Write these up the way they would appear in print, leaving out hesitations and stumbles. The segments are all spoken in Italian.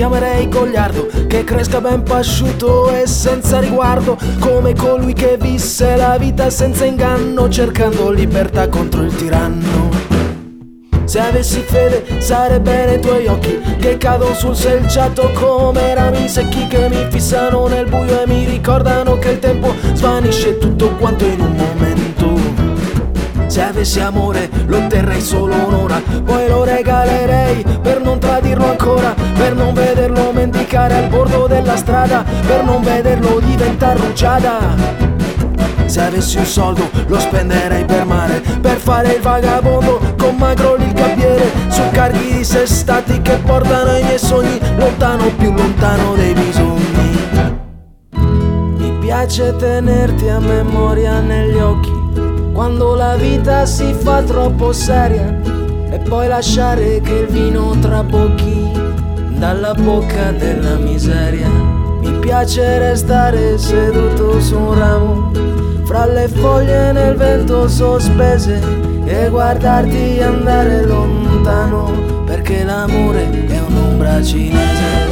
chiamerei Goliardo, che cresca ben pasciuto e senza riguardo, come colui che visse la vita senza inganno, cercando libertà contro il tiranno. Se avessi fede sarebbe nei tuoi occhi, che cadono sul selciato come rami secchi, che mi fissano nel buio e mi ricordano che il tempo svanisce tutto quanto in un momento. Se avessi amore lo otterrei solo un'ora, poi lo regalerei per non tradirlo ancora, per non vederlo mendicare al bordo della strada, per non vederlo diventare rugiada. Se avessi un soldo lo spenderei per mare, per fare il vagabondo con Magroli il gabbiere, su carghi dissestati che portano i miei sogni lontano, più lontano dei bisogni. Mi piace tenerti a memoria negli occhi quando la vita si fa troppo seria, e poi lasciare che il vino trabocchi dalla bocca della miseria. Mi piace restare seduto su un ramo fra le foglie nel vento sospese e guardarti andare lontano, perché l'amore è un'ombra cinese.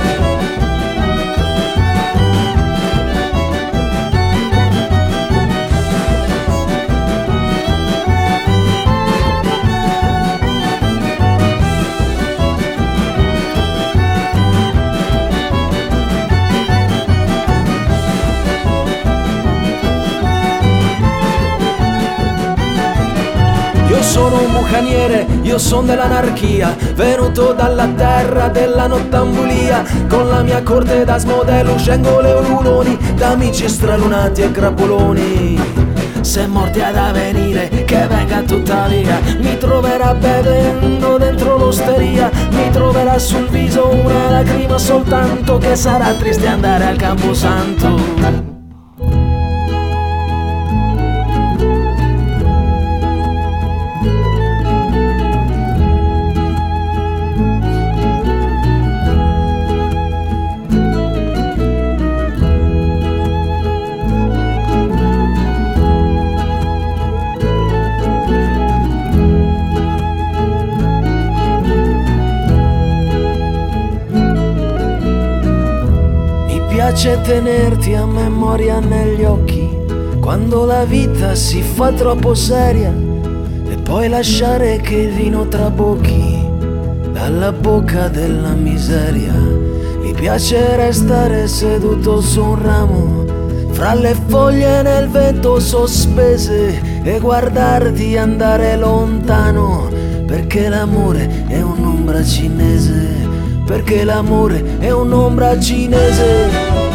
Io sono un bucaniere, io sono dell'anarchia, venuto dalla terra della nottambulia, con la mia corte da smodelo, scengole o luloni, da amici stralunati e grappoloni. Se morti ad avvenire, che venga tutta via, mi troverà bevendo dentro l'osteria, mi troverà sul viso una lacrima soltanto, che sarà triste andare al Camposanto. Mi piace tenerti a memoria negli occhi quando la vita si fa troppo seria, e poi lasciare che il vino trabocchi dalla bocca della miseria. Mi piace restare seduto su un ramo fra le foglie nel vento sospese e guardarti andare lontano, perché l'amore è un'ombra cinese, perché l'amore è un'ombra cinese.